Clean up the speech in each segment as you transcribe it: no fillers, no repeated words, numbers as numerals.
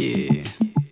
Yeah.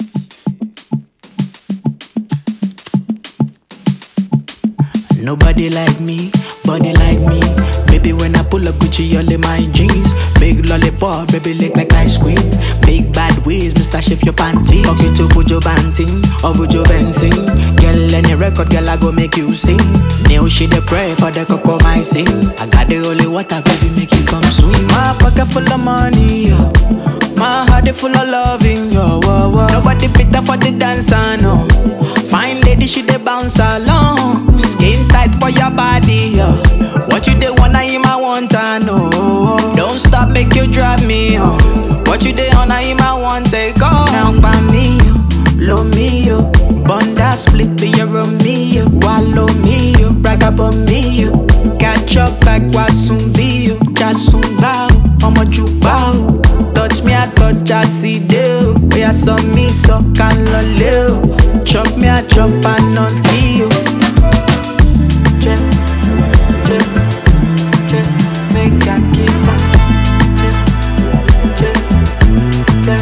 Nobody like me, body like me. Baby, when I pull up Gucci, all in my jeans. Big lollipop, baby, lick like ice cream. Big bad ways, Mr. Shift your panties. Fuck you to Bujo Banting or Bujo Benzing. Girl, any record, girl, I go make you sing. New shit, they pray for the cocoa, my sing. I got the holy water, baby, make you come swim. My pocket full of money, yo. My heart is full of loving, yo. Whoa, whoa. Nobody better for the dancer, no. Fine lady, she dey bounce along. Skin tight for your body, yo. What you dey wanna him, I want to know. Don't stop, make you drive me on. What you dey on, him, I want take on. Now by me, yo, low me, yo. Bunda split be your Romeo. Wallow me, yo. Brag about me, yo. Catch up back, wasumbi, yo. Jasumba, I'ma jubao. Touch me, I touch, I see you. We are so me, so can loleo. Chop me, I chop, and not you. Check, check, check, make I keep up. Check, check, check,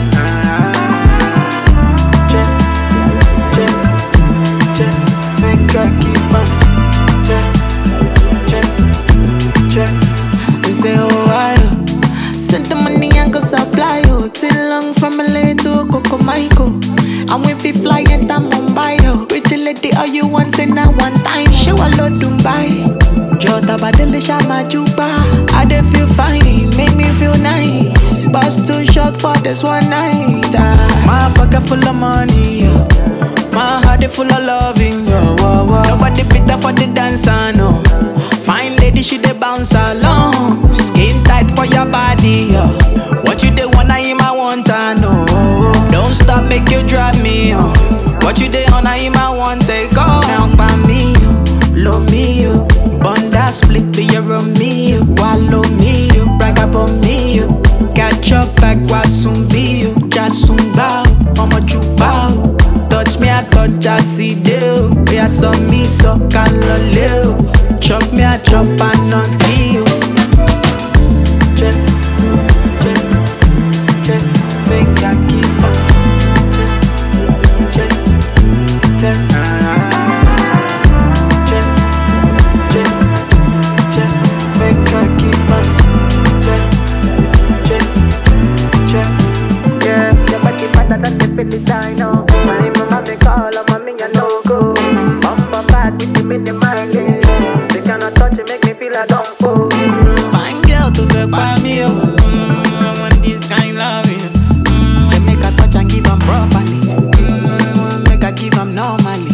check, check, check, make I keep up. Check, check, check. They say, oh, I send the money and go supply you. Till long from LA to Coco Michael. And we fi fly enter Mumbai, yo. Pretty lady, all you want, say now one time. Show a lot Dubai. Jota badele shama juba. I dey feel fine, make me feel nice. Bus too short for this one night. My pocket full of money, yo. My heart is full of loving, yo. Whoa, whoa. Nobody better for the dancer, no. Fine lady, she dey bounce along. Skin tight for your body, yo. What you dey wanna him, I want to know. Don't stop, make you drive me on. What you dey on, him, I want take on. Now by me, yo, low me, yo. Bunda split be your Romeo. Wallow me, yo. Brag about me, yo. Catch up back, wasumbi, yo. Jasumba, I'ma jubao. Touch me, I touch, I see you. We are so me, so can loleo. Chop me, I chop, and not you. Check, check, check, make I keep up. Check, check, check, check, check, make I keep up. Check, check, check. Yeah, your body better than the Filipino. My mama me call, mommy I no go. Bumper bad with the mini mileage. They cannot touch it, make me feel like don't go. Fine girl to the by me, oh. I want this kind loving. Say make a touch and give 'em properly. Make I give 'em normally.